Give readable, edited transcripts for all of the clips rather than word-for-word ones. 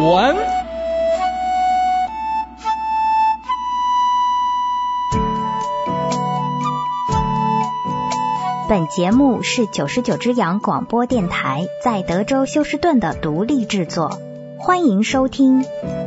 文。 本节目是99只羊广播电台在德州休斯顿的独立制作，欢迎收听。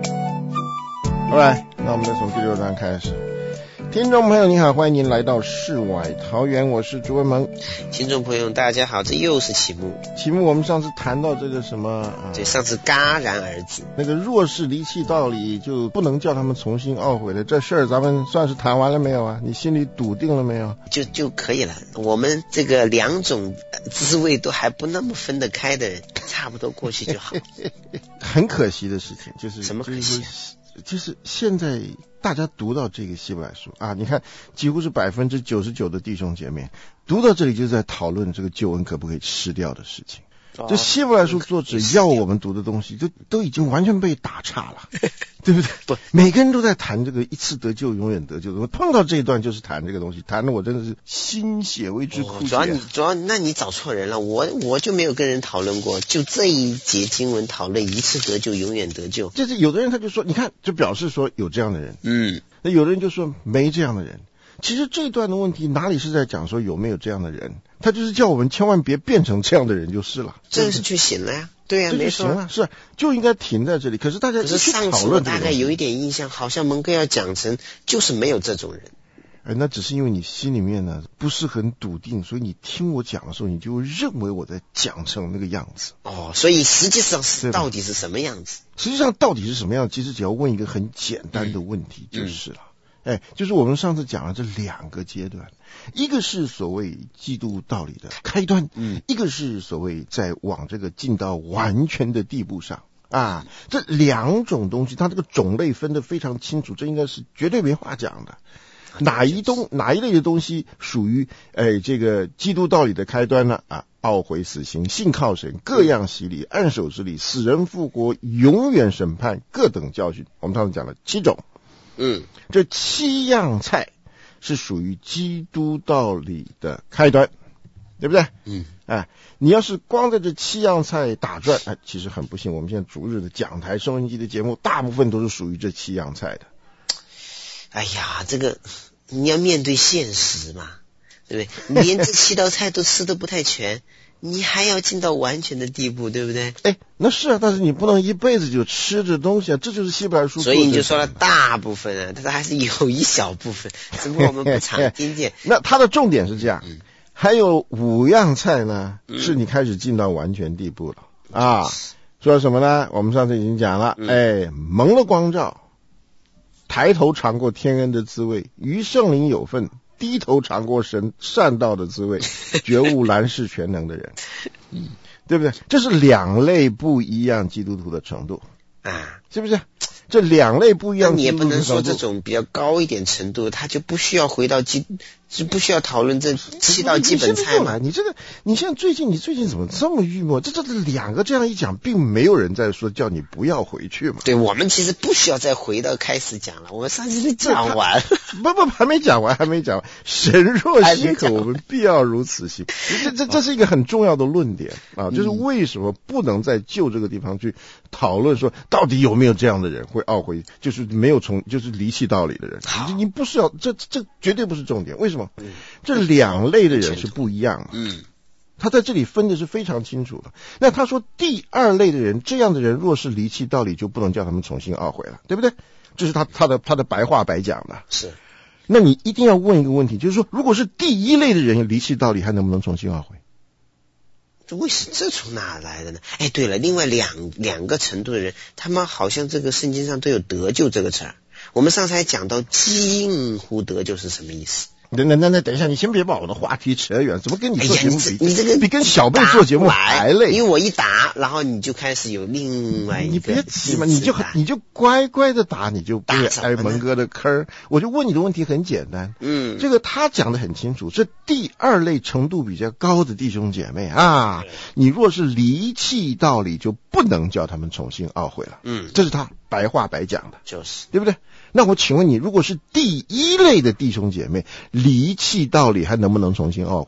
Alright， 那我们再从第6章开始。听众朋友你好，欢迎您来到世外桃源，我是朱文萌。 听众朋友大家好，这又是启幕。 我们上次谈到这个什么对，上次戛然而止， 那个若是离弃道理就不能叫他们重新懊悔的这事儿，咱们算是谈完了没有啊？你心里笃定了没有？ 就可以了。我们这个两种滋味都还不那么分得开的人，差不多过去就好。 很可惜的事情就是什么可惜？ 就是现在大家读到这个希伯来书啊，你看几乎是99%的弟兄姐妹读到这里就在讨论这个救恩可不可以吃掉的事情。这希伯来书作者要我们读的东西都已经完全被打岔了，对不对？ 不， 每个人都在谈这个一次得救永远得救，我碰到这一段就是谈这个东西，谈的我真的是心血为之枯竭。 主要那你找错人了，我就没有跟人讨论过，就这一节经文讨论一次得救永远得救。 就是有的人他就说，你看就表示说有这样的人，那有的人就说没这样的人。其实这段的问题哪里是在讲说有没有这样的人，他就是叫我们千万别变成这样的人就是了。 这是就行了呀，对呀， 这就行了，是就应该停在这里。可是大家可是上次我大概有一点印象，好像蒙哥要讲成就是没有这种人。 那只是因为你心里面呢不是很笃定，所以你听我讲的时候，你就认为我在讲成那个样子。 所以实际上是到底是什么样子？ 实际上到底是什么样子？其实只要问一个很简单的问题就是了。就是我们上次讲了这两个阶段，一个是所谓基督道理的开端，一个是所谓在往这个进到完全的地步上啊。这两种东西它这个种类分得非常清楚，这应该是绝对没话讲的。哪一类的东西属于这个基督道理的开端呢？懊悔死刑，信靠神，各样洗礼，按手之礼，死人复活，永远审判，各等教训。我们上次讲了7种。这7样菜是属于基督道理的开端，对不对？你要是光在这7样菜打转，其实很不幸，我们现在主日的讲台收音机的节目大部分都是属于这7样菜的。 哎呀，这个你要面对现实嘛，对不对？连这7道菜都吃得不太全，你还要进到完全的地步，对不对？ 那是但是你不能一辈子就吃这东西这就是希伯来书。 所以你就说了大部分但是还是有一小部分，只不过我们不常听见。 那它的重点是这样，还有5样菜呢，是你开始进到完全地步了说什么呢？我们上次已经讲了，蒙了光照，抬头尝过天恩的滋味，与圣灵有份，低头尝过神善道的滋味，觉悟蓝世全能的人对不对？这是2类不一样基督徒的程度是不是？这2类不一样基督徒的程度， 你也不能说这种比较高一点程度他就不需要回到就不需要讨论这7道基本菜嘛。 你现在最近怎么这么郁闷？这2个这样一讲，并没有人在说叫你不要回去嘛。 对，我们其实不需要再回到开始讲了，我们上次就讲完。 不，还没讲完。神若许可，我们必要如此行。这是一个很重要的论点就是为什么不能再就这个地方去讨论说到底有没有这样的人会懊悔，就是没有就是离弃道理的人。你不需要，这绝对不是重点。为什么？这2类的人是不一样的。他在这里分的是非常清楚的。那他说第2类的人，这样的人若是离弃道理，就不能叫他们重新懊悔了，对不对？这是他的白话白讲的。 是。 那你一定要问一个问题，就是说，如果是第1类的人离弃道理，还能不能重新懊悔？ 这从哪来的呢？对了，另外两个程度的人，他们好像这个圣经上都有得救这个词儿。我们上次还讲到近乎得救是什么意思？ 那等一下，你先别把我的话题扯远，怎么跟你做节目比？ 你这个比跟小贝做节目还累。 因为我一答，然后你就开始有另外一个。 你别急嘛，你就乖乖的答，你就不会挨蒙哥的坑。我就问你的问题很简单，这个他讲得很清楚，这第2类程度比较高的弟兄姐妹你若是离弃道理，就不能叫他们重新懊悔了。这是他白话白讲的， 就是对不对？那我请问你，如果是第1类的弟兄姐妹离弃道理，还能不能重新懊悔？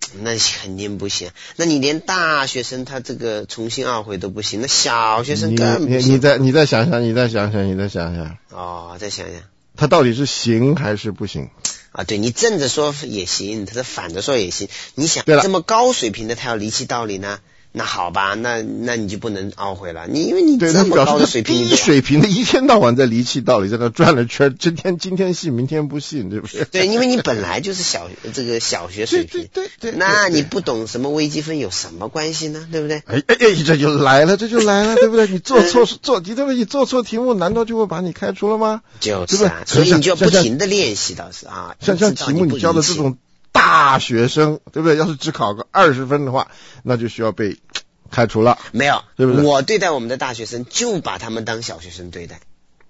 那肯定不行。那你连大学生他这个重新懊悔都不行，那小学生更不行。 你再想想。 哦，再想想， 他到底是行还是不行？ 啊，对，你正着说也行，他反着说也行。你想这么高水平的他要离弃道理呢？那好吧，那你就不能懊悔了。因为你这么高的水平， 低水平的一天到晚在离弃道理，在那转了圈，今天信，明天不信，对不对？ 对，因为你本来就是小学水平， 对， 那你不懂什么微积分有什么关系呢？对不对？ 这就来了，对不对？你做错题目，难道就会把你开除了吗？ 就是啊，所以你就要不停的练习，倒是啊。 像题目你教的这种大学生，对不对？要是只考个20分的话，那就需要被开除了。 没有， 对不对？ 我对待我们的大学生就把他们当小学生对待。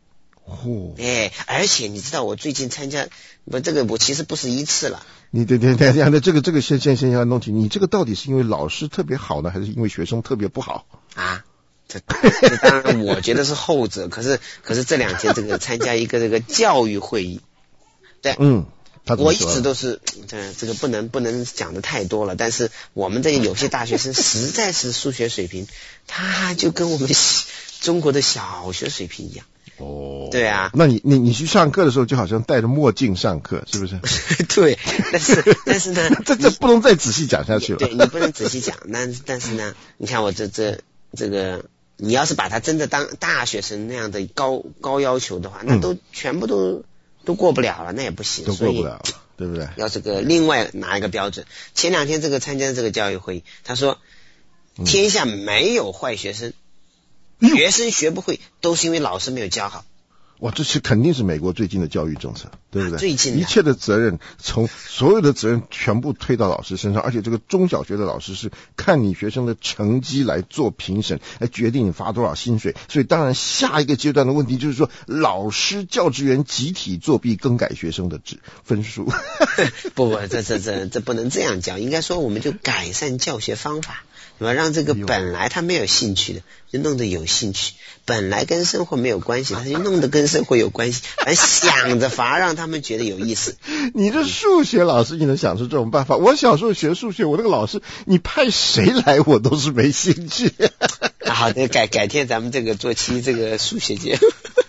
而且你知道我最近参加这个我其实不是一次了。 你对，那这个先要弄清，你这个到底是因为老师特别好呢，还是因为学生特别不好啊？这当然我觉得是后者。可是这2天这个参加一个这个教育会议，对，我一直都是这个不能讲的太多了，但是我们这有些大学生实在是数学水平，他就跟我们中国的小学水平一样。对啊， 那你去上课的时候就好像戴着墨镜上课，是不是？ 对，但是呢， 这不能再仔细讲下去了。 对，你不能仔细讲，但是呢，你看我这个，你要是把他真的当大学生那样的高要求的话，那都全部都过不了了，那也不行， 都过不了了，对不对？ 要这个另外拿一个标准。前2天这个参加这个教育会议，他说天下没有坏学生，学生学不会都是因为老师没有教好。 哇，这肯定是美国最近的教育政策，对不对？ 最近的一切的责任，所有的责任全部推到老师身上，而且这个中小学的老师是看你学生的成绩来做评审，来决定你发多少薪水。所以当然下一个阶段的问题就是说，老师教职员集体作弊更改学生的分数。 不，这不能这样讲，应该说我们就改善教学方法，对吧？让这个本来他没有兴趣的就弄得有兴趣，本来跟生活没有关系他就弄得跟生活有关系，反正想着法让他们觉得有意思。 你这数学老师你能想出这种办法？我小时候学数学，我那个老师你派谁来我都是没兴趣。 好的，改天咱们这个做期这个数学节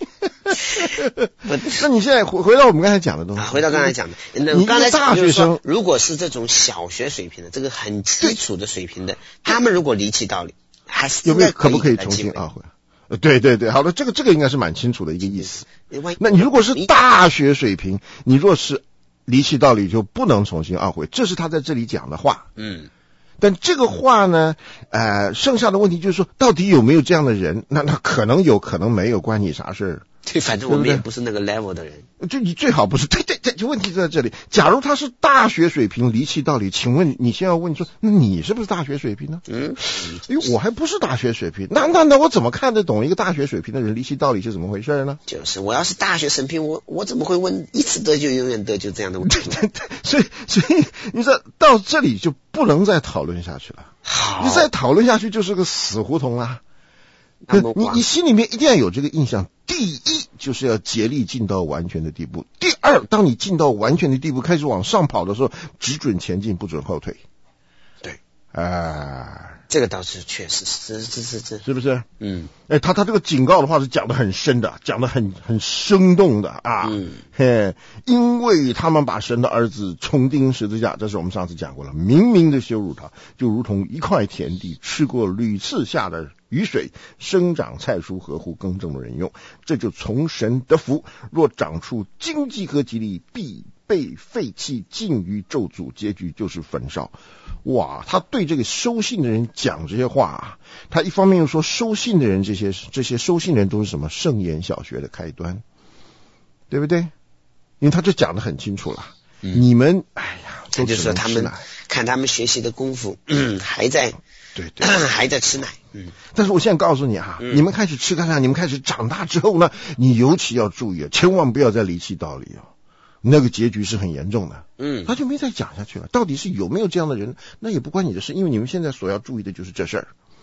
那你现在回到我们刚才讲的东西， 回到刚才讲的， 你刚才大学生如果是这种小学水平的，这个很基础的水平的，他们如果离弃道理，还是可不可以重新懊悔？对，好的，这个应该是蛮清楚的一个意思。那你如果是大学水平，你若是离弃道理就不能重新懊悔，这是他在这里讲的话。但这个话呢，剩下的问题就是说，到底有没有这样的人？那可能有，可能没有，关你啥事儿？ 对，反正我们也不是那个 level 的人。 就你最好不是。对，就问题在这里。假如他是大学水平离弃道理，请问你先要问说，那你是不是大学水平呢？我还不是大学水平，那我怎么看得懂一个大学水平的人离弃道理是怎么回事呢？ 就是我要是大学水平，我怎么会问一次得救永远得救这样的问题？ 对，所以你说到这里就不能再讨论下去了。好，你再讨论下去就是个死胡同啦。你心里面一定要有这个印象。第一，就是要竭力进到完全的地步；第二，当你进到完全的地步，开始往上跑的时候，只准前进，不准后退。 对，这个倒是确实是不是？他这个警告的话是讲得很深的，讲得很生动的啊。因为他们把神的儿子重钉十字架，这是我们上次讲过了，明明的羞辱他，就如同一块田地吃过屡次下的雨水，生长菜蔬，合乎耕种的人用，这就从神得福。若长出荆棘和吉利，必被废弃，尽于咒诅，结局就是焚烧。哇，他对这个收信的人讲这些话他一方面又说收信的人，这些收信人都是什么圣言小学的开端，对不对？因为他就讲得很清楚了。你们他就说他们看他们学习的功夫还在还在吃奶。 但是我现在告诉你你们开始吃你们开始长大之后呢，你尤其要注意千万不要再离弃道理那个结局是很严重的。他就没再讲下去了。到底是有没有这样的人，那也不关你的事，因为你们现在所要注意的就是这事儿。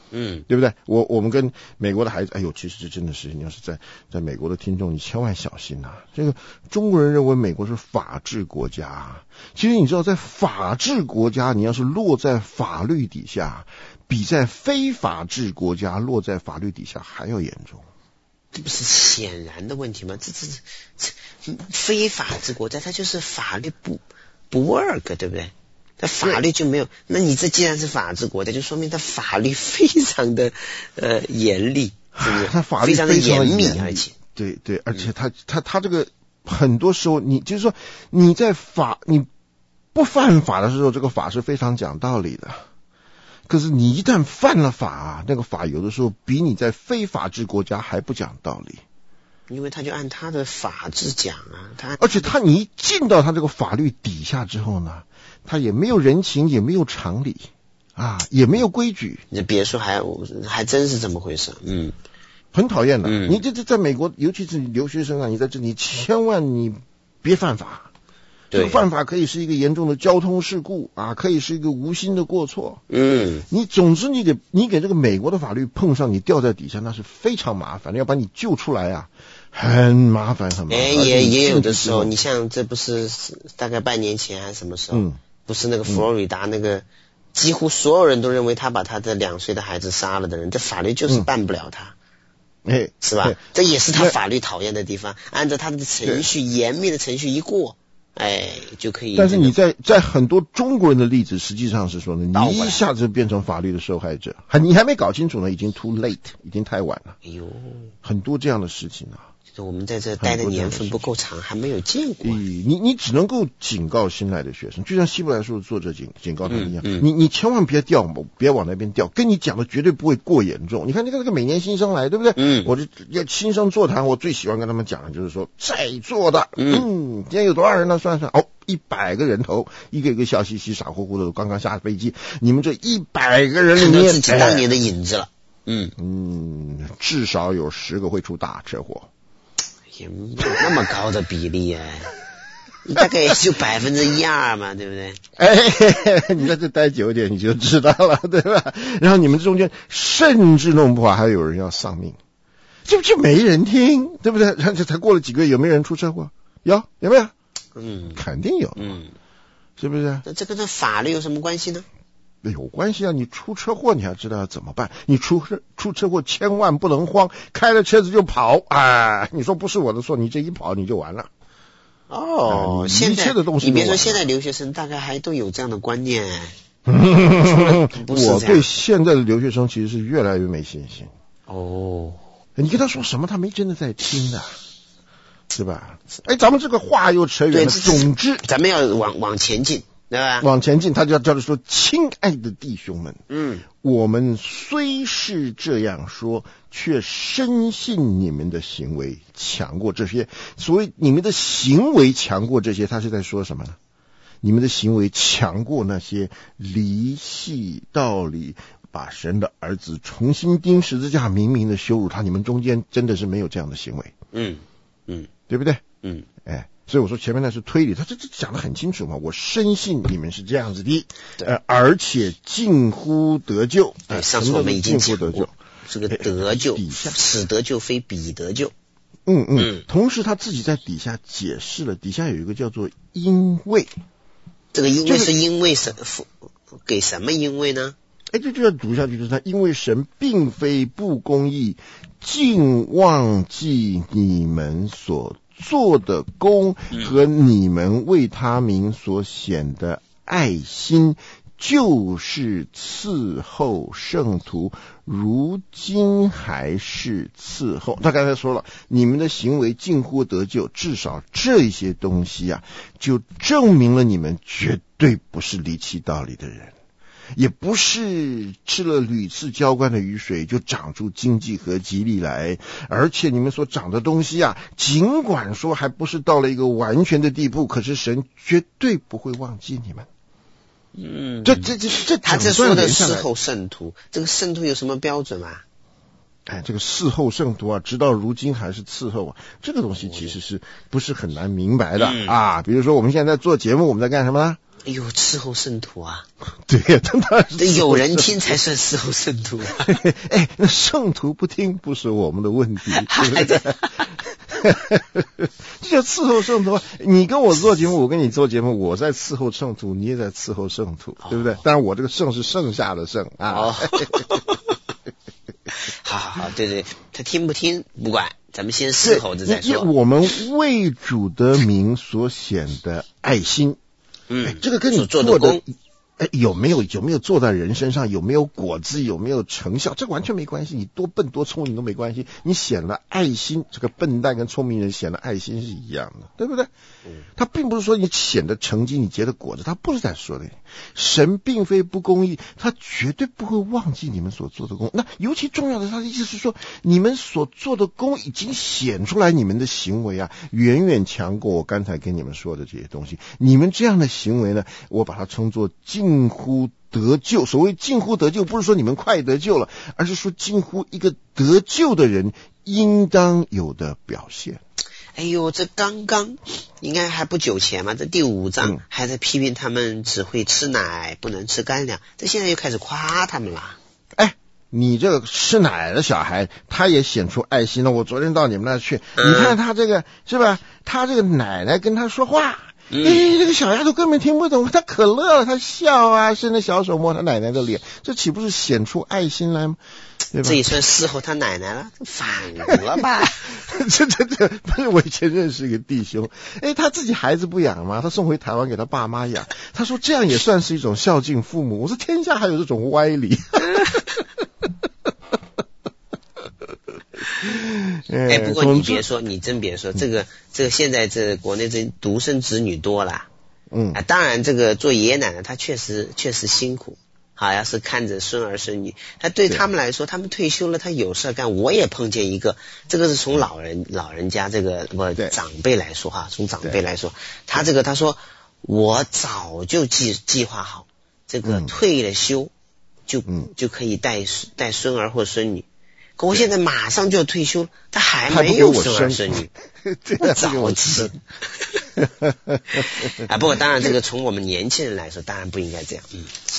对不对？我们跟美国的孩子，哎呦，其实这真的是，你要是在美国的听众，你千万小心呐。这个中国人认为美国是法治国家，其实你知道，在法治国家，你要是落在法律底下，比在非法治国家落在法律底下还要严重。 这不是显然的问题吗？这非法治国家，它就是法律不 work， 对不对？它法律就没有，那你这既然是法治国家，就说明它法律非常的严厉，是不是？ 它法律非常的严密，而且对，而且它这个很多时候，你就是说你不犯法的时候，这个法是非常讲道理的。可是你一旦犯了法，那个法有的时候比你在非法治国家还不讲道理。 因为他就按他的法治讲啊， 而且你一进到他这个法律底下之后呢，他也没有人情，也没有常理啊，也没有规矩。 你别说还真是这么回事， 很讨厌的。你这在美国，尤其是留学生啊，你在这里千万你别犯法。这个犯法可以是一个严重的交通事故啊，可以是一个无心的过错。总之你给这个美国的法律碰上，你掉在底下，那是非常麻烦的，要把你救出来啊，很麻烦。 也有的时候，你像这不是大概半年前还是什么时候，不是那个佛罗里达那个几乎所有人都认为他把他的2岁的孩子杀了的人，这法律就是办不了他。是吧？这也是他法律讨厌的地方，按照他的程序，严密的程序一过，就可以。 但是你在很多中国人的例子，实际上是说呢，你一下子变成法律的受害者，你还没搞清楚呢，已经 too late， 已经太晚了。 哎呦， 很多这样的事情啊。 就是我们在这待的年份不够长，还没有见过。 你只能够警告新来的学生，就像希伯来书的作者警告他们一样，你千万别往那边掉，跟你讲的绝对不会过严重。你看那个每年新生来，对不对？我这要新生座谈，我最喜欢跟他们讲的就是说，在座的，今天有多少人呢？算100个人头，一个一个笑嘻嘻、傻乎乎的，刚刚下飞机。你们这100个人里面， 看到自己当年的影子了。 至少有10个会出大车祸。 也没有那么高的比例大概也就1%-2%嘛，对不对？ 你在这待久点你就知道了，对吧？然后你们中间甚至弄不好还有人要丧命，就没人听，对不对？然后才过了几个月，有没有人出车祸？有没有？肯定有，是不是？ 那这跟法律有什么关系呢？ 有关系啊！你出车祸，你还知道要怎么办？你出车祸千万不能慌，开了车子就跑啊！你说不是我的错，你这一跑你就完了。 现在的东西你别说，现在留学生大概还都有这样的观念。 我对现在的留学生其实是越来越没信心。你跟他说什么，他没真的在听的，是吧？咱们这个话又扯远了。总之， 咱们要往前进。对吧？ 往前进，他就要叫他说：“亲爱的弟兄们，我们虽是这样说，却深信你们的行为强过这些。所谓你们的行为强过这些，他是在说什么呢？你们的行为强过那些离弃道理，把神的儿子重新钉十字架，明明的羞辱他。你们中间真的是没有这样的行为，对不对？所以我说前面那是推理，他这讲得很清楚嘛。我深信你们是这样子的，而且近乎得救。 上次我们已经讲过，这个得救，使得救非彼得救。 同时他自己在底下解释了，底下有一个叫做因为。 这个因为是因为给什么因为呢？ 就要读下去，就是他因为神并非不公义，竟忘记你们所做的功和你们为他名所显的爱心，就是伺候圣徒，如今还是伺候。他刚才说了，你们的行为近乎得救，至少这些东西啊，就证明了你们绝对不是离弃道理的人，也不是吃了屡次浇灌的雨水就长出经济和吉利来，而且你们所长的东西啊，尽管说还不是到了一个完全的地步，可是神绝对不会忘记你们。 他这说的伺候圣徒，这个圣徒有什么标准啊？ 这个伺候圣徒啊，直到如今还是伺候啊，这个东西其实是不是很难明白的啊？比如说我们现在在做节目，我们在干什么呢？ 哎呦，伺候圣徒啊！ 对呀，当然是得有人听才算伺候圣徒啊。 哎，那圣徒不听不是我们的问题，对不对？这叫伺候圣徒。你跟我做节目，我跟你做节目，我在伺候圣徒，你也在伺候圣徒，对不对？当然，我这个圣是剩下的圣啊。 好，对，他听不听不管，咱们先伺候着再说。 我们为主的名所显的爱心，这个跟你做的功， 有没有做在人身上，有没有果子，有没有成效，这完全没关系。你多笨多聪明都没关系，你显了爱心，这个笨蛋跟聪明人显了爱心是一样的，对不对？他并不是说你显的成绩，你结的果子，他不是在说的。神并非不公义，他绝对不会忘记你们所做的功。那尤其重要的，他的意思是说，你们所做的功已经显出来，你们的行为啊，远远强过我刚才跟你们说的这些东西。你们这样的行为呢，我把它称作近乎得救。所谓近乎得救，不是说你们快得救了，而是说近乎一个得救的人应当有的表现。 哎呦，这刚刚应该还不久前嘛，这第5章还在批评他们只会吃奶不能吃干粮，这现在又开始夸他们了。 哎，你这个吃奶的小孩他也显出爱心了。我昨天到你们那去，你看他这个是吧，他这个奶奶跟他说话，这个小丫头根本听不懂，她可乐了，她笑啊，伸着小手摸她奶奶的脸，这岂不是显出爱心来吗？对吧？ 这也算伺候他奶奶了，反了吧？ 这不是我以前认识一个弟兄，他自己孩子不养嘛，他送回台湾给他爸妈养，他说这样也算是一种孝敬父母。我说天下还有这种歪理。 不过你别说，你真别说，这个现在这国内这独生子女多了，当然这个做爷爷奶奶他确实辛苦。好，要是看着孙儿孙女，他对他们来说，他们退休了，他有事干。我也碰见一个，这个是从老人家这个长辈来说哈，从长辈来说，他说我早就计划好，这个退了休就可以带孙儿或孙女。可我现在马上就要退休了，他还没有孙儿孙女，我着急。不过当然，这个从我们年轻人来说，当然不应该这样。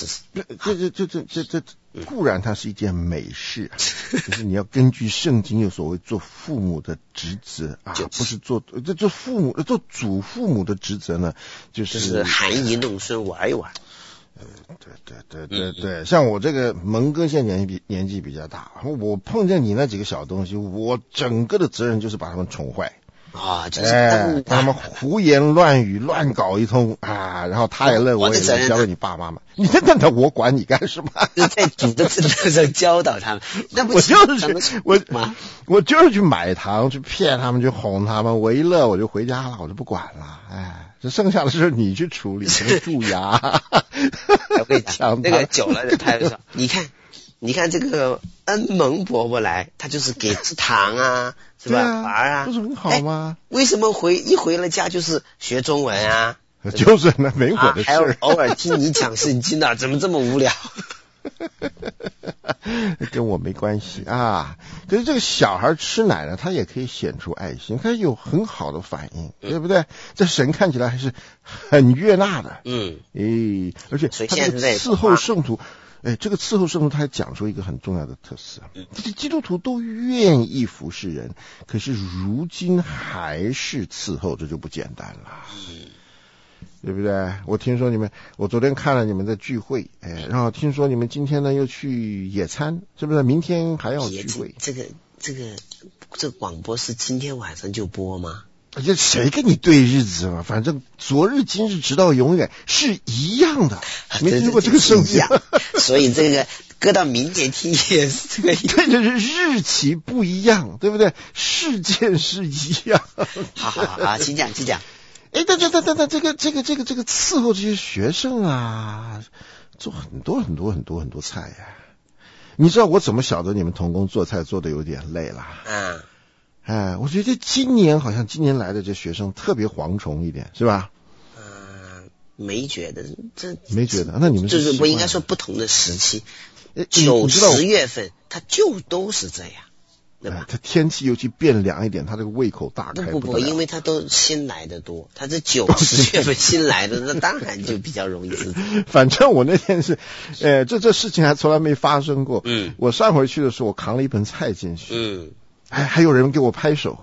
这固然它是一件美事，就是你要根据圣经有所谓做父母的职责啊，不是做祖父母的职责呢，就是含饴弄孙玩一玩。 对，像我这个蒙哥现在年纪比较大，我碰见你那几个小东西，我整个的责任就是把他们宠坏啊，就是他们胡言乱语乱搞一通啊，然后他也认为我也能交给你爸妈嘛，你那我管你干什么？ 在主的正道上教导他们，那不我就是去买糖去骗他们去哄他们，我一乐我就回家了，我就不管了。这剩下的事你去处理，什么蛀牙。 我跟你讲，那个久了他就说，你看这个恩蒙伯伯来，他就是给吃糖啊，是吧？玩啊， 不是很好吗？ 为什么回了家就是学中文啊？ 就是那没我的事， 还有偶尔听你讲圣经的，怎么这么无聊？ 跟我没关系啊。可是这个小孩吃奶呢，他也可以显出爱心，他有很好的反应，对不对？这神看起来还是很悦纳的。而且他这个伺候圣徒，这个伺候圣徒他还讲出一个很重要的特色，这基督徒都愿意服侍人，可是如今还是伺候，这就不简单了。对不对？我听说我昨天看了你们的聚会，然后听说你们今天呢又去野餐，是不是？明天还要聚会。 这个广播是今天晚上就播吗？ 这谁跟你对日子嘛？反正昨日今日直到永远是一样的，没听过这个圣经。 所以这个搁到明天听也是这个意思。 对，就是日期不一样，对不对？事件是一样。 好，请讲。 但这个伺候这些学生啊，做很多菜呀。你知道我怎么晓得你们同工做菜做的有点累了？我觉得今年来的这学生特别蝗虫一点，是吧？ 没觉得， 没觉得。那你们就是我应该说不同的时期，9、10月份它就都是这样。 对吧？ 它天气尤其变凉一点，它这个胃口大开不，因为它都新来的多，它这9、10月份新来的，那当然就比较容易死。 反正我那天是，这事情还从来没发生过。我上回去的时候，我扛了一盆菜进去。还有人给我拍手。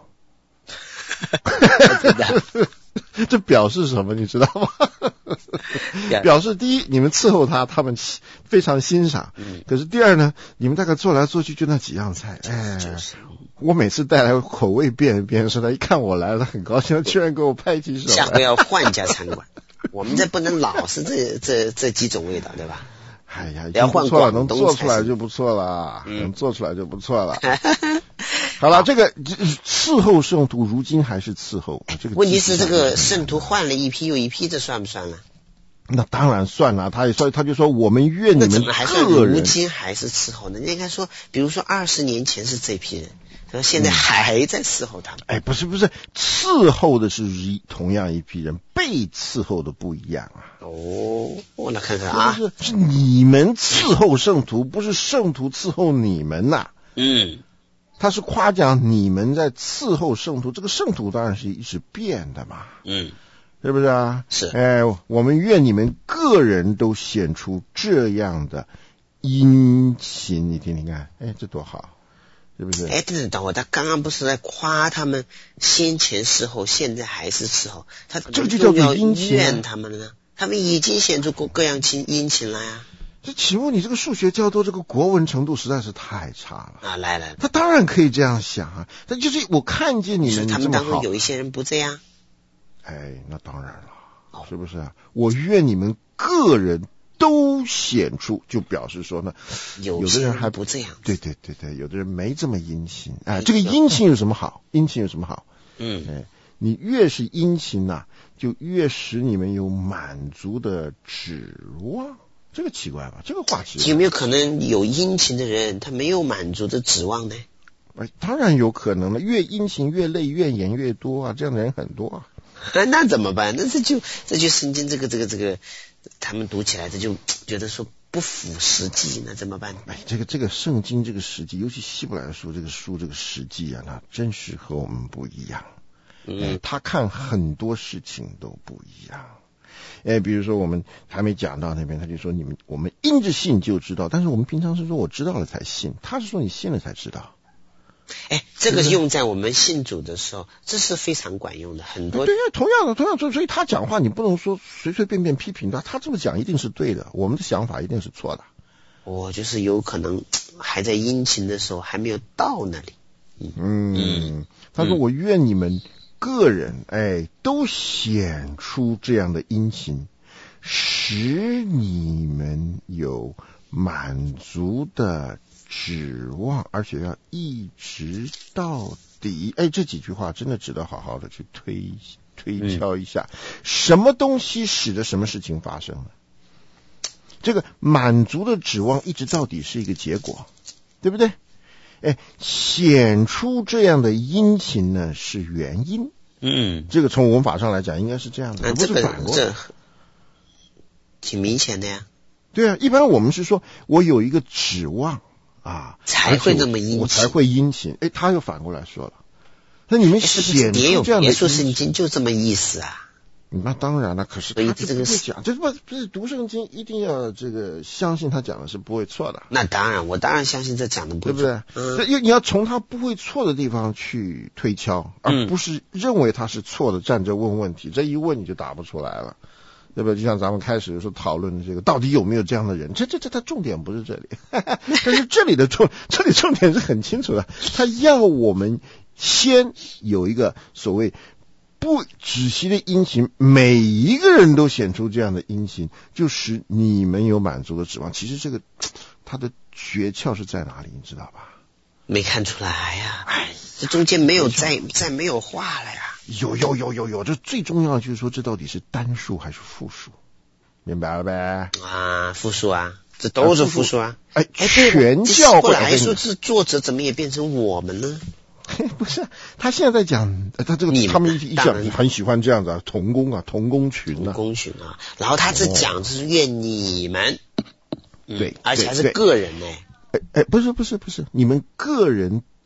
真的。 这表示什么你知道吗？表示第一，你们伺候他们非常欣赏。可是第二呢，你们大概做来做去就那几样菜。我每次带来口味变一变，说他一看我来了，他很高兴，他居然给我拍起手来。 下回要换一家餐馆，我们这不能老是这几种味道，对吧？ 哎呀， 要换广东菜， 能做出来就不错了，能做出来就不错了。好了，这个伺候圣徒如今还是伺候。这个问题是这个圣徒换了一批又一批，这算不算呢？ 那当然算了，他就说我们愿你们怎么还算如今还是伺候呢？应该说，比如说20年前是这批人，然后现在还在伺候他们。 不是，伺候的是同样一批人，被伺候的不一样啊。 我来看看啊， 是你们伺候圣徒，不是圣徒伺候你们呐。他是夸奖你们在伺候圣徒，这个圣徒当然是一直变的嘛。是不是啊？ 是。 我们愿你们个人都显出这样的殷勤，你听听看，这多好，是不是？ 等会，他刚刚不是在夸他们先前伺候，现在还是伺候，他这个就叫做殷勤。 怨他们了呢？他们已经显出各样殷勤了呀。 这请问你这个数学教多，这个国文程度实在是太差了啊！来， 他当然可以这样想啊，但就是我看见你们他们当中有一些人不这样。 那当然了，是不是啊？我愿你们个人都显出，就表示说呢，有的人还不这样。 对，有的人没这么殷勤。这个殷勤有什么好？殷勤有什么好？你越是殷勤呐，就越使你们有满足的指望。这个奇怪吧？这个话奇怪。 有没有可能有殷勤的人，他没有满足的指望呢？ 当然有可能了，越殷勤越累，怨言越多啊，这样的人很多啊。 那怎么办？那这就圣经这个，他们读起来这就觉得说不符实际，那怎么办？ 这个圣经这个实际，尤其希伯来书这个实际啊，那真是和我们不一样。他看很多事情都不一样。比如说我们还没讲到那边，他就说我们因着信就知道，但是我们平常是说我知道了才信，他是说你信了才知道。 这个用在我们信主的时候，这是非常管用的。很多对呀，同样的，所以他讲话你不能说随随便便批评他这么讲一定是对的，我们的想法一定是错的。 我就是有可能还在殷勤的时候还没有到那里。 他说我愿你们个人都显出这样的殷勤，使你们有满足的指望，而且要一直到底。这几句话真的值得好好的去推敲一下，什么东西使得什么事情发生了？这个满足的指望一直到底是一个结果，对不对？显出这样的殷勤呢是原因。这个从文法上来讲应该是这样的，不是反过来。 挺明显的呀。 对啊，一般我们是说我有一个指望啊， 才会那么殷勤， 我才会殷勤。他又反过来说了，那你们显出这样的殷勤， 别说圣经就这么意思啊。 那当然了，可是他就不会讲，这不是读圣经一定要这个相信他讲的是不会错的。 那当然，我当然相信这讲的不会错， 对不对？你要从他不会错的地方去推敲，而不是认为他是错的，站着问问题，这一问你就答不出来了。对不对？就像咱们开始的时候讨论的这个，到底有没有这样的人？这他重点不是这里，但是这里重点是很清楚的，他要我们先有一个所谓不止息的殷勤，每一个人都显出这样的殷勤，就使你们有满足的指望。其实这个他的诀窍是在哪里，你知道吧？ 没看出来呀，这中间没有再没有话了呀。 有，这最重要的就是说，这到底是单数还是复数？明白了呗？ 复数啊，这都是复数啊。 全教会来说，这作者怎么也变成我们呢？ 不是，他现在在讲，他这个他们一讲很喜欢这样子啊，同工群啊， 然后他这讲是愿你们， 对， 而且还是个人呢。 不是，你们个人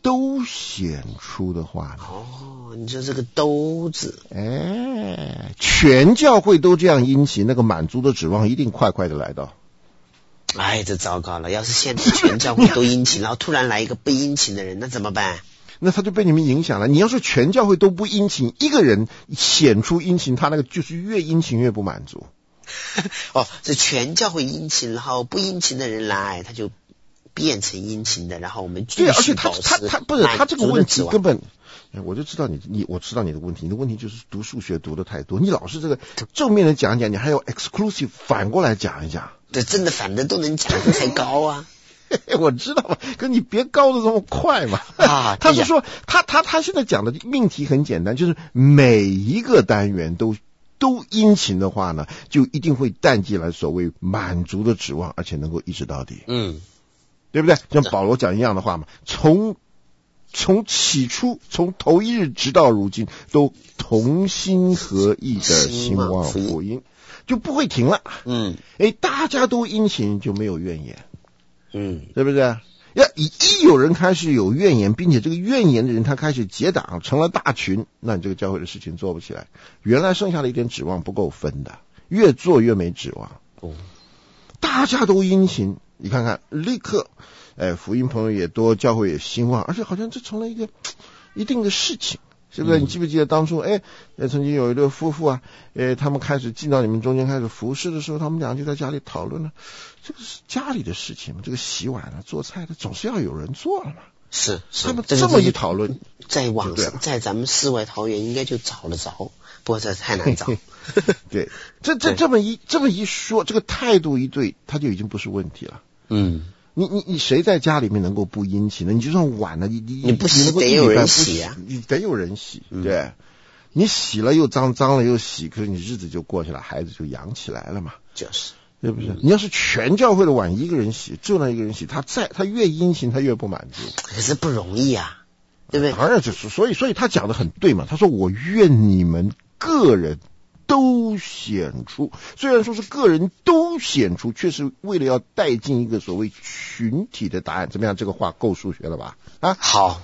都显出的话呢？ 哦，你说这个都字， 全教会都这样殷勤，那个满足的指望一定快快的来到。 哎，这糟糕了！要是现在全教会都殷勤，然后突然来一个不殷勤的人，那怎么办？ 那他就被你们影响了。你要是全教会都不殷勤，一个人显出殷勤，他那个就是越殷勤越不满足。 哦，这全教会殷勤，然后不殷勤的人来，他就变成殷勤的，然后我们继续保持。 对，而且他不是他这个问题根本，我就知道我知道你的问题，你的问题就是读数学读的太多，你老是这个正面的讲一讲，你还有 exclusive 反过来讲一讲。 对，真的反的都能讲，这才高啊！ 我知道，可你别高的这么快嘛。他是说他现在讲的命题很简单，就是每一个单元都殷勤的话呢，就一定会淡进来所谓满足的指望，而且能够一直到底。对不对？像保罗讲一样的话嘛，从起初，从头一日直到如今，都同心合意的兴旺福音，就不会停了。大家都殷勤，就没有怨言。对不对？一有人开始有怨言，并且这个怨言的人他开始结党成了大群，那你这个教会的事情做不起来。原来剩下的一点指望不够分的，越做越没指望。大家都殷勤，你看看立刻福音朋友也多，教会也兴旺，而且好像这成了一定的事情，是不是？你记不记得当初曾经有一对夫妇啊，他们开始进到你们中间开始服侍的时候，他们俩就在家里讨论了，这个是家里的事情嘛，这个洗碗啊做菜的总是要有人做了嘛。是他们这么一讨论， 在网上在咱们世外桃源应该就找了着，不过这太难找。 对，这么一说，这个态度一对，他就已经不是问题了。你谁在家里面能够不殷勤呢？你就算碗了，你不洗得有人洗啊， 你得有人洗。对，你洗了又脏，脏了又洗，可是你日子就过去了，孩子就养起来了嘛。 就是对不是？你要是全教会的碗一个人洗，就那一个人洗，他越殷勤，他越不满足。 可是不容易啊，对不对？ 当然就是，所以他讲的很对嘛。他说我愿你们个人都显出，虽然说是个人都显出，却是为了要带进一个所谓群体的答案。怎么样？这个话够数学了吧？啊， 好，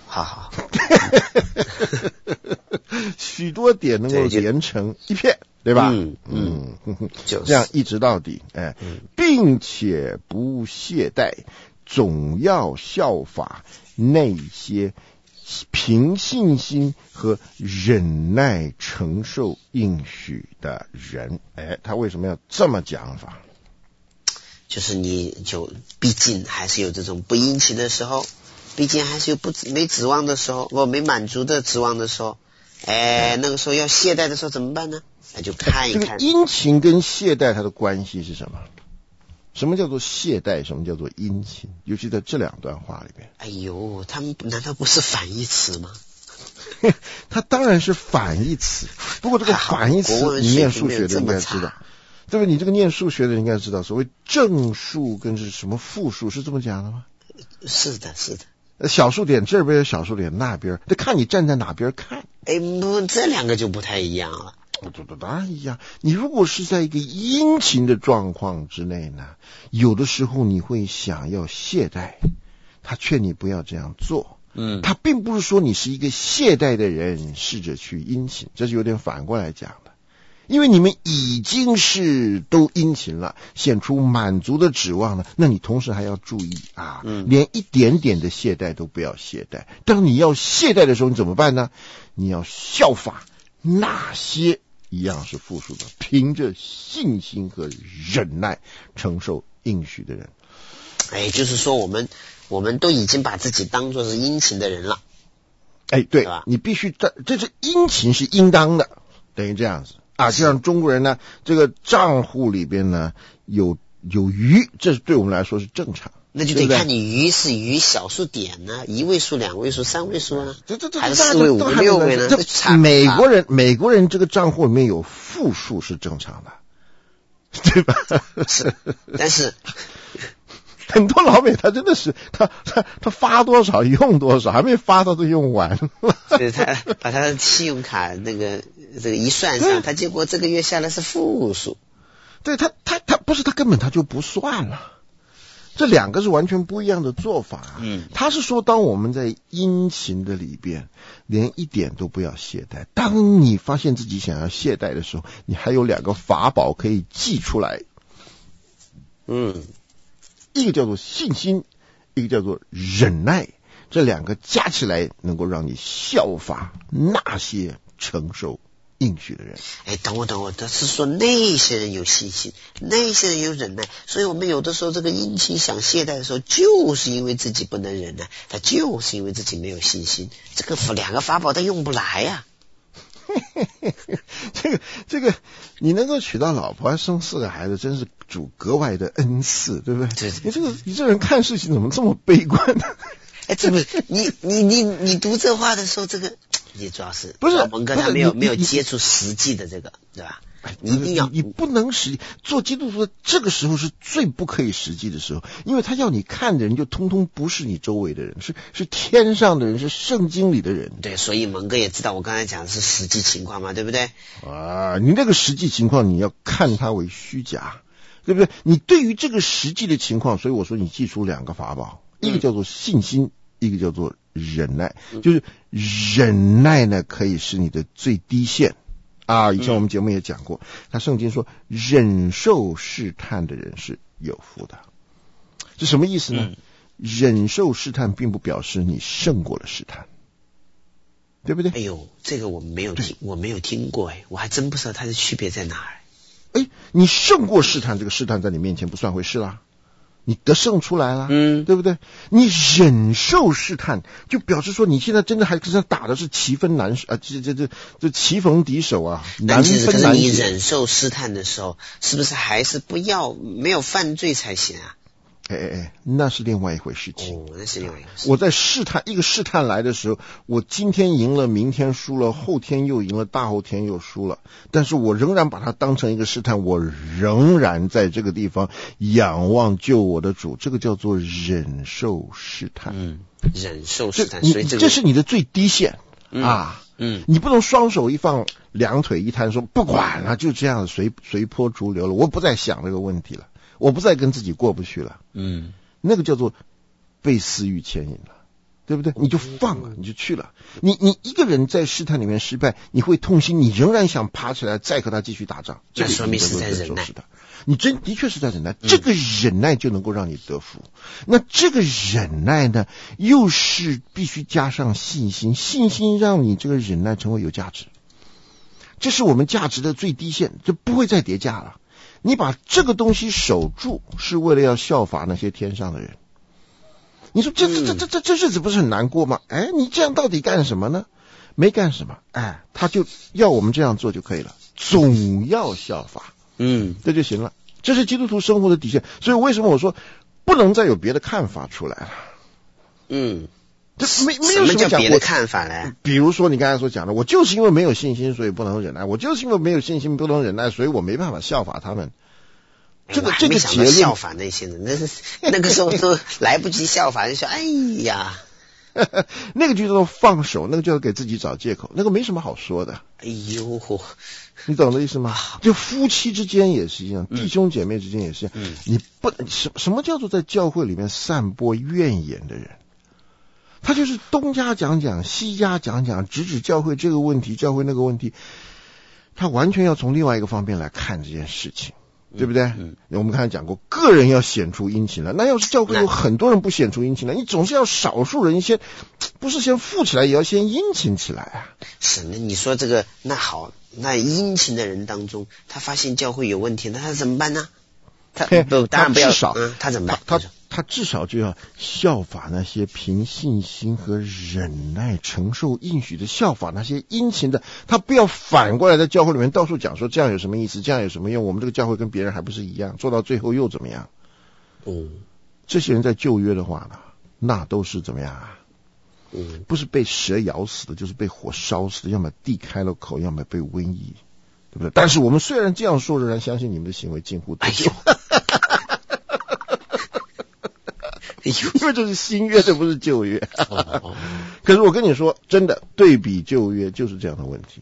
许多点能够连成一片，对吧？ 就是这样一直到底，并且不懈怠，总要效法那些凭信心和忍耐承受应许的人。他为什么要这么讲法？ 就是你就毕竟还是有这种不殷勤的时候，毕竟还是有没指望的时候，没满足的指望的时候，那个时候要懈怠的时候怎么办呢？那就看一看。 这个殷勤跟懈怠它的关系是什么？什么叫做懈怠？什么叫做殷勤？尤其在这两段话里边。 哎呦，他们难道不是反义词吗？ 它当然是反义词，不过这个反义词你念数学的应该知道，对不对？你这个念数学的应该知道，所谓正数跟是什么负数是这么讲的吗？ 是的。 小数点这边，小数点那边，得看你站在哪边看。 不，这两个就不太一样了。 当然一样。你如果是在一个殷勤的状况之内呢，有的时候你会想要懈怠，他劝你不要这样做。他并不是说你是一个懈怠的人试着去殷勤，这是有点反过来讲的。因为你们已经是都殷勤了，显出满足的指望了，那你同时还要注意啊，连一点点的懈怠都不要懈怠。当你要懈怠的时候，你怎么办呢？你要效法那些一样是复数的，凭着信心和忍耐承受应许的人。 就是说我们都已经把自己当作是殷勤的人了。 对，你必须这是殷勤是应当的，等于这样子。就像中国人呢，这个账户里边呢有余，这是对我们来说是正常。 那就得看你余是余小数点呢，1位数、2位数、3位数呢，还是4位、5位、6位呢？ 美国人这个账户里面有负数是正常的，对吧？ 是，但是很多老美他真的是他发多少用多少，还没发到都用完了。 对，他把他的信用卡这个一算上，他结果这个月下来是负数。 对，他不是，他根本他就不算了。 这两个是完全不一样的做法啊。他是说，当我们在殷勤的里边，连一点都不要懈怠。当你发现自己想要懈怠的时候，你还有2个法宝可以记出来。一个叫做信心，一个叫做忍耐。这2个加起来，能够让你效法那些承受应许的人。 等我，他是说那些人有信心，那些人有忍耐，所以我们有的时候这个殷勤想懈怠的时候，就是因为自己不能忍耐，他就是因为自己没有信心。这个2个法宝他用不来呀。 这个，你能够娶到老婆，还生4个孩子，真是主格外的恩赐，对不对？对。你这人看事情怎么这么悲观呢？ 这不是你读这话的时候，这个你主要是不是文哥他没有接触实际的这个，对吧？你一定要， 你不能实际做基督徒，这个时候是最不可以实际的时候，因为他要你看的人就通通不是你周围的人，是天上的人，是圣经里的人。 对，所以文哥也知道我刚才讲的是实际情况嘛，对不对？ 你那个实际情况你要看它为虚假，对不对？你对于这个实际的情况，所以我说你记出2个法宝，一个叫做信心，一个叫做忍耐。就是忍耐呢，可以是你的最低线。以前我们节目也讲过，他圣经说忍受试探的人是有福的。这什么意思呢？忍受试探并不表示你胜过了试探，对不对？ 哎呦，这个我没有听过，我还真不知道它的区别在哪儿。 你胜过试探，这个试探在你面前不算回事啦，你得胜出来了，对不对？你忍受试探，就表示说你现在真的还跟他打的是棋逢难这棋逢敌手啊，难分难解。 可是你忍受试探的时候，是不是还是没有犯罪才行啊？ 那是另外一回事情。 那是另外一回事。 我在一个试探来的时候，我今天赢了，明天输了，后天又赢了，大后天又输了，但是我仍然把它当成一个试探，我仍然在这个地方仰望救我的主，这个叫做忍受试探。 忍受试探，所以这是你的最低线你不能双手一放，2腿一摊，说不管了，就这样随波逐流了，我不再想这个问题了，我不再跟自己过不去了。那个叫做被私欲牵引了，对不对？你就放了，你就去了。你一个人在试探里面失败，你会痛心，你仍然想爬起来再和他继续打仗， 这说明是在忍耐。 你的确是在忍耐，这个忍耐就能够让你得福。那这个忍耐呢，又是必须加上信心，信心让你这个忍耐成为有价值。这是我们价值的最低线，就不会再叠加了。你把这个东西守住，是为了要效法那些天上的人。你说这日子不是很难过吗？你这样到底干什么呢？没干什么，他就要我们这样做就可以了，总要效法，这就行了。这是基督徒生活的底线。所以为什么我说不能再有别的看法出来了？这没有什么叫别的看法呢？ 比如说你刚才所讲的，我就是因为没有信心，所以不能忍耐；我就是因为没有信心不能忍耐，所以我没办法效法他们。这个结论效法那些人，那个时候都来不及效法，就说哎呀， 那个就叫做放手，那个就要给自己找借口，那个没什么好说的。你懂这意思吗？就夫妻之间也是一样，弟兄姐妹之间也是一样。你不什么叫做在教会里面散播怨言的人？他就是东家讲讲，西家讲讲，指教会这个问题，教会那个问题，他完全要从另外一个方面来看这件事情。对不对？我们刚才讲过，个人要显出殷勤来。那要是教会有很多人不显出殷勤来，你总是要少数人先，不是先富起来，也要先殷勤起来啊。 是，那你说这个，那好，那殷勤的人当中，他发现教会有问题，那他怎么办呢？当然不要，他怎么办？ 他至少就要效法那些凭信心和忍耐承受应许的，效法那些殷勤的。他不要反过来在教会里面到处讲说这样有什么意思，这样有什么用，我们这个教会跟别人还不是一样，做到最后又怎么样？这些人在旧约的话呢，那都是怎么样啊？不是被蛇咬死的，就是被火烧死的，要么地开了口，要么被瘟疫，对不对？但是我们虽然这样说，仍然相信你们的行为近乎得救。因为这是新约，这不是旧约。可是我跟你说，真的对比旧约就是这样的问题。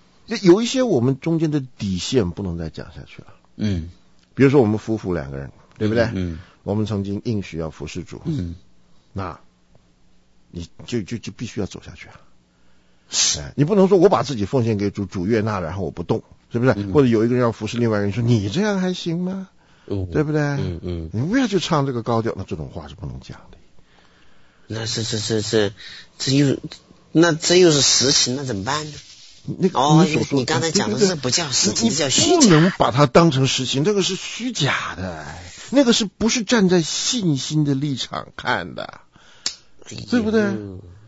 有一些我们中间的底线不能再讲下去了。比如说我们夫妇2个人， 对不对？我们曾经应许要服侍主，那你就必须要走下去啊！你不能说我把自己奉献给主，主悦纳，然后我不动，是不是？或者有一个人要服侍另外一个人，说你这样还行吗？对不对？你不要去唱这个高调，那这种话是不能讲的。 那这又是实情，那怎么办呢？你刚才讲的是不叫实情，叫虚假。 你不能把它当成实情，那个是虚假的，那个是不是站在信心的立场看的，对不对？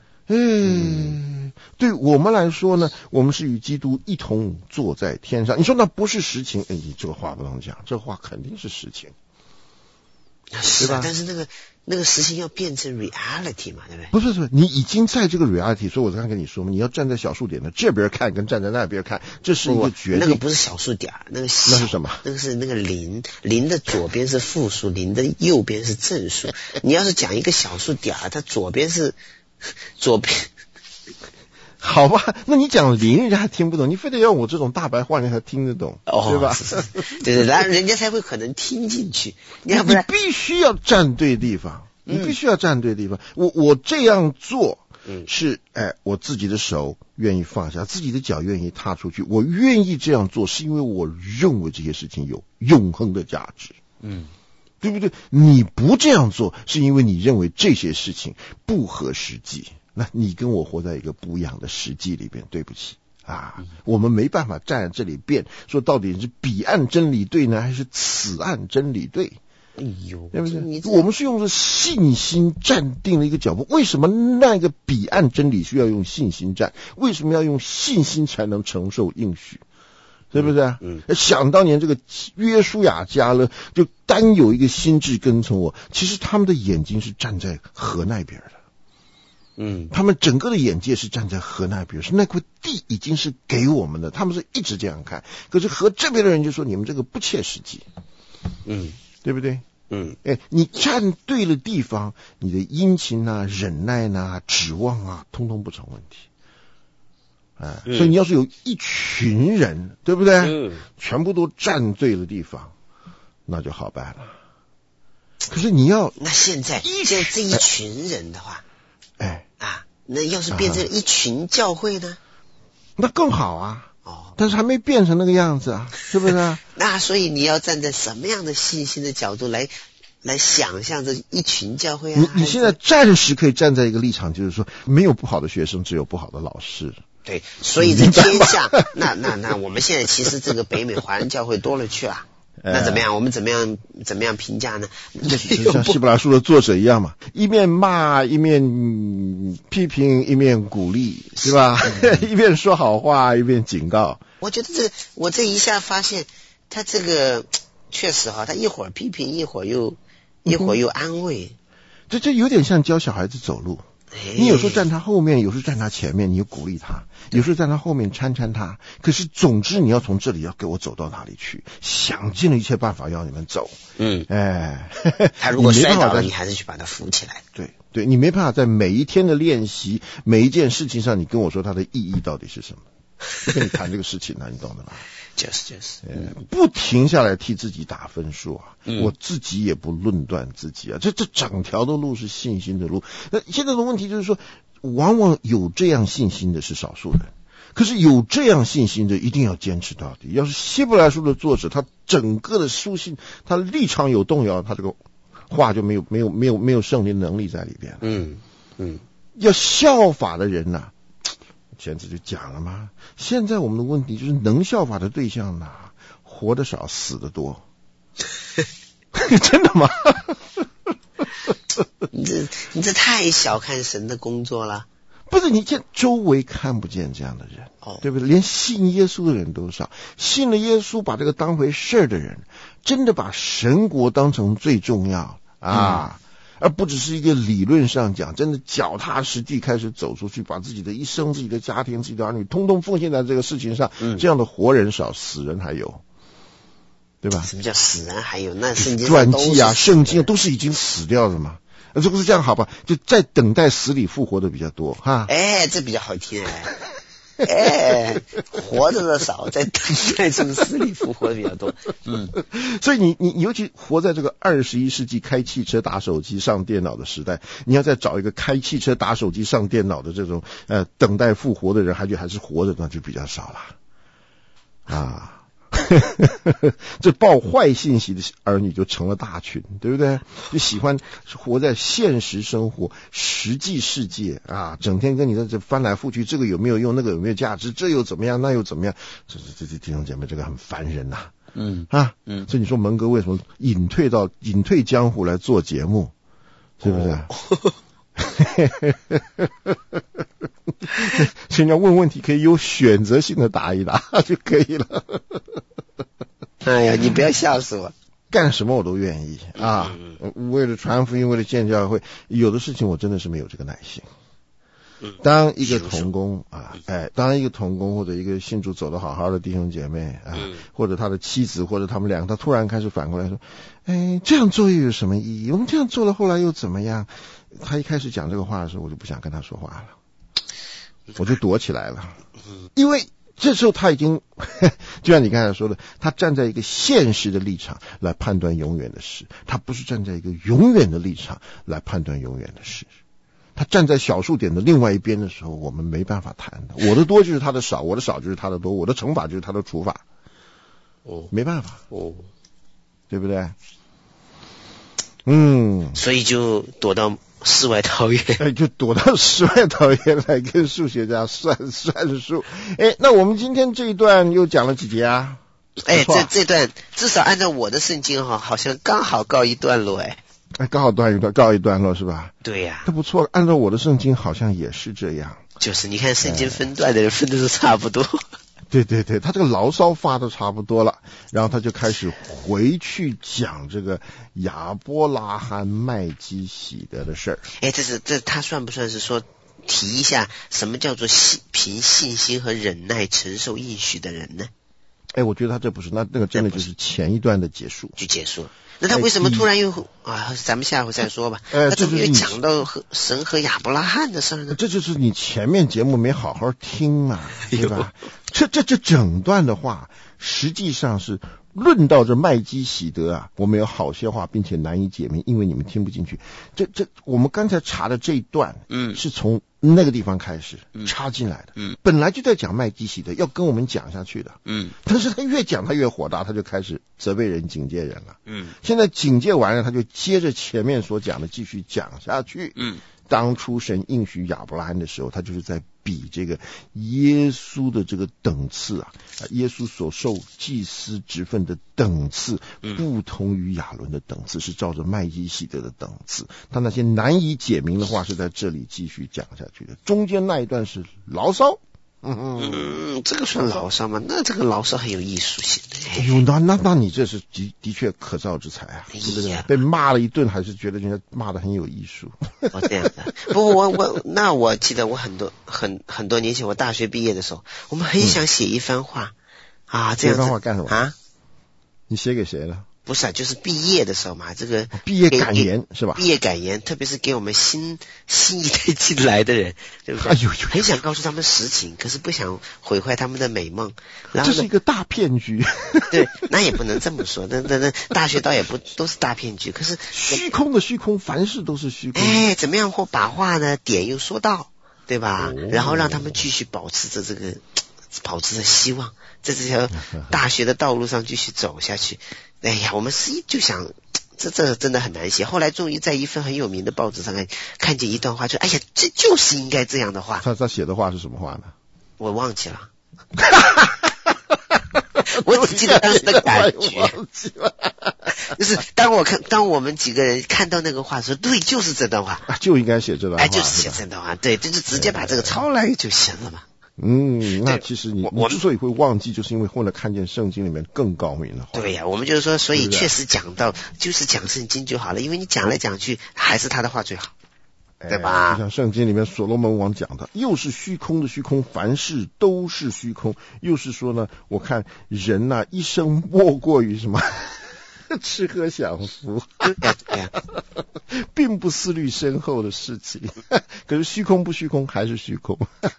对我们来说呢，我们是与基督一同坐在天上。你说那不是实情，你这个话不能讲，这话肯定是实情。 是吧？但是那个实情要变成 reality 嘛，对不对？ 不是，你已经在这个 reality， 所以我刚才跟你说嘛，你要站在小数点的这边看，跟站在那边看，这是一个决定。 那个不是小数点，那是什么？ 那个是那个零的左边是负数，零的右边是正数。你要是讲一个小数点，它左边。 好吧，那你讲零人家还听不懂，你非得要我这种大白话人才听得懂，对吧？ 对，然后人家才会可能听进去。你必须要站对地方，你必须要站对地方。我这样做是我自己的手愿意放下，自己的脚愿意踏出去。我愿意这样做，是因为我认为这些事情有永恒的价值。对不对？你不这样做，是因为你认为这些事情不合实际。那你跟我活在一个不一样的实际里边，对不起啊，我们没办法站在这里辩说到底是彼岸真理对呢，还是此岸真理对？对不对？我们是用着信心站定了一个脚步。为什么那个彼岸真理需要用信心站？为什么要用信心才能承受应许？对不对？想当年这个约书亚家呢，就单有一个心志跟从我，其实他们的眼睛是站在河那边的。他们整个的眼界是站在河那边，是那块地已经是给我们的，他们是一直这样看。可是河这边的人就说你们这个不切实际，对不对？你站对了地方，你的殷勤啊、忍耐啊、指望啊，通通不成问题。所以你要是有一群人，对不对？全部都站对了地方，那就好办了。可是你要那现在这一群人的话。那要是变成一群教会呢？ 那更好啊！但是还没变成那个样子啊，是不是？ 那所以你要站在什么样的信心的角度来想象这一群教会啊？ 你现在暂时可以站在一个立场，就是说没有不好的学生，只有不好的老师。 对，所以这天下，那我们现在其实这个北美华人教会多了去了。那怎么样？我们怎么样评价呢？ 像希伯来书的作者一样嘛，一面骂，一面批评，一面鼓励，是吧？一面说好话，一面警告。 我觉得我这一下发现，他这个确实他一会儿批评，一会儿又安慰， 这有点像教小孩子走路。你有时候站他后面，有时候站他前面，你就鼓励他；有时候站他后面搀他。可是总之你要从这里要给我走到哪里去，想尽了一切办法要你们走。 他如果摔倒了，你还是去把他扶起来。 对，你没办法在每一天的练习，每一件事情上，你跟我说它的意义到底是什么？不跟你谈这个事情呢，你懂的吧？ 就是不停下来替自己打分数啊！我自己也不论断自己啊，这整条的路是信心的路。那现在的问题就是说，往往有这样信心的是少数人，可是有这样信心的一定要坚持到底。要是希伯来书的作者，他整个的书信，他立场有动摇，他这个话就没有圣灵能力在里边。要效法的人呐。前次就讲了嘛，现在我们的问题就是能效法的对象呢，活得少，死得多。真的吗？ 你这太小看神的工作了。 不是，你见周围看不见这样的人，对不对？连信耶稣的人都少，信了耶稣把这个当回事的人，真的把神国当成最重要啊。而不只是一个理论上讲，真的脚踏实地开始走出去，把自己的一生、自己的家庭、自己的儿女通通奉献在这个事情上。这样的活人少，死人还有，对吧？ 什么叫死人还有？那圣经传记啊、圣经都是已经死掉的嘛。这不是这样好吧？就在等待死里复活的比较多哈。 这比较好听活着的少，在诞生死里复活的比较多。 所以你尤其活在这个21世纪开汽车打手机上电脑的时代，你要再找一个开汽车打手机上电脑的这种等待复活的人，还是活着，那就比较少了啊。这报坏信息的儿女就成了大群，对不对？就喜欢活在现实生活实际世界啊，整天跟你在这翻来覆去，这个有没有用，那个有没有价值，这又怎么样，那又怎么样，这弟兄姐妹，这个很烦人呐。所以你说蒙哥为什么隐退江湖来做节目，是不是？所以你要问问题可以有选择性的答一答就可以了。 哎呀，你不要吓死我！ 干什么我都愿意啊！为了传福音，为了建教会，有的事情我真的是没有这个耐心。当一个同工当一个同工或者一个信主走得好好的弟兄姐妹或者他的妻子或者他们两个，他突然开始反过来说，这样做又有什么意义？我们这样做了，后来又怎么样？他一开始讲这个话的时候，我就不想跟他说话了，我就躲起来了，因为这时候他已经就像你刚才说的，他站在一个现实的立场来判断永远的事，他不是站在一个永远的立场来判断永远的事。他站在小数点的另外一边的时候，我们没办法谈的。我的多就是他的少，我的少就是他的多，我的乘法就是他的除法。没办法。对不对？ 所以就躲到世外桃源。 就躲到世外桃源来跟数学家算数。那我们今天这一段又讲了几节啊？ 这段至少按照我的圣经好像刚好告一段落。 刚好告一段落是吧？ 对呀， 这不错。按照我的圣经好像也是这样。 就是你看圣经分段的人分的都差不多。 对，他这个牢骚发的差不多了，然后他就开始回去讲这个亚伯拉罕麦基洗德的事儿。 这他算不算是说提一下什么叫做凭信心和忍耐承受应许的人呢？ 我觉得他这不是，那个真的就是前一段的结束， 就结束了。那他为什么突然又咱们下回再说吧。他怎么又讲到神和亚伯拉罕的事呢？ 这就是你前面节目没好好听嘛，对吧？这整段的话，实际上是论到这麦基洗德我们有好些话，并且难以解明，因为你们听不进去。我们刚才查的这一段，是从那个地方开始插进来的。本来就在讲麦基洗德，要跟我们讲下去的。但是他越讲他越火大，他就开始责备人、警戒人了。现在警戒完了，他就接着前面所讲的继续讲下去。当初神应许亚伯拉罕的时候，他就是在比这个耶稣的这个等次耶稣所受祭司职分的等次不同于亚伦的等次，是照着麦基洗德的等次。他那些难以解明的话是在这里继续讲下去的，中间那一段是牢骚。 这个算牢骚吗？那这个牢骚很有艺术性的。 那你这是的确可造之才啊！被骂了一顿，还是觉得人家骂得很有艺术。 这样的。不，我记得我很多年前，我大学毕业的时候，我们很想写一番话这样子。 写一番话干什么你写给谁了？ 不是就是毕业的时候嘛，这个毕业感言是吧？ 毕业感言，特别是给我们新一代进来的人，对不对？很想告诉他们实情，可是不想毁坏他们的美梦。然后这是一个大骗局。 对，那也不能这么说。那大学倒也不都是大骗局，可是虚空的虚空，凡事都是虚空。 怎么样或把话呢点又说到，对吧？然后让他们继续保持着希望，在这条大学的道路上继续走下去。我们就想，这真的很难写。后来终于在一份很有名的报纸上看见一段话，就这就是应该这样的话。 他写的话是什么话呢？ 我忘记了。我只记得当时的感觉。就是当我们几个人看到那个话说，对，就是这段话， 就应该写这段话， 就是写这段话，对，就直接把这个抄来就行了嘛。 那其实你之所以会忘记，就是因为后来看见圣经里面更高明的话。 对呀，我们就是说，所以确实讲到就是讲圣经就好了，因为你讲来讲去还是他的话最好，对吧？ 就像圣经里面所罗门王讲的，又是虚空的虚空，凡事都是虚空。又是说呢，我看人一生莫过于什么？ 吃喝享福， 对呀， 并不思虑深厚的事情。可是虚空不虚空还是虚空。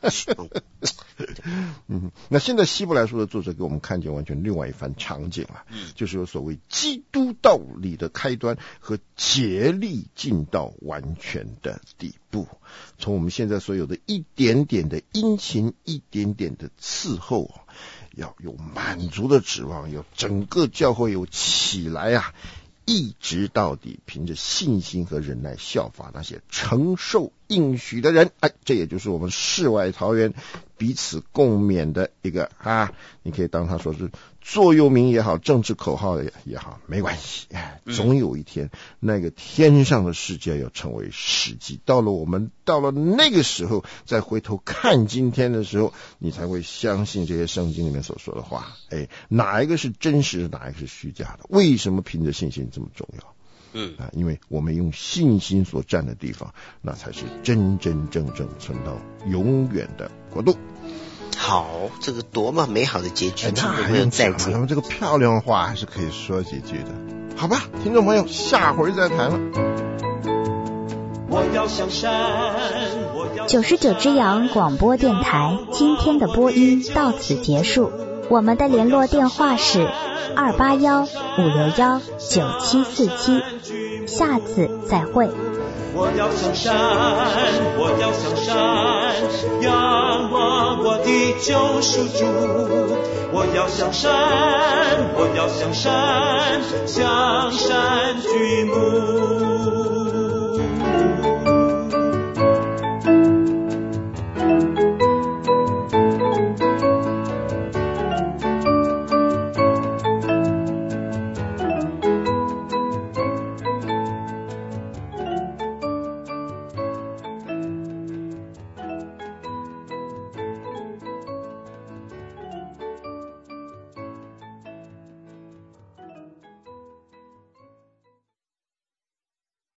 那现在希伯来书的作者给我们看见完全另外一番场景了，就是有所谓基督道理的开端和竭力进到完全的地步。从我们现在所有的一点点的殷勤，一点点的伺候，要有满足的指望，有整个教会有起来啊，一直到底凭着信心和忍耐效法那些承受应许的人。这也就是我们世外桃源彼此共勉的一个你可以当他说是座右铭也好，政治口号也好，没关系。总有一天那个天上的世界要成为实际，到了那个时候再回头看今天的时候，你才会相信这些圣经里面所说的话。哪一个是真实的，哪一个是虚假的？为什么凭着信心这么重要？因为我们用信心所站的地方，那才是真真正正存到永远的国度。 好，这个多么美好的结局！ 那还用讲吗？那么这个漂亮的话还是可以说几句的，好吧？听众朋友，下回再谈了。 99只羊广播电台今天的播音到此结束，我们的联络电话是281-561-9747，下次再会。 我要向山，我要向山，仰望我的救赎主。我要向山，我要向山，向山举目。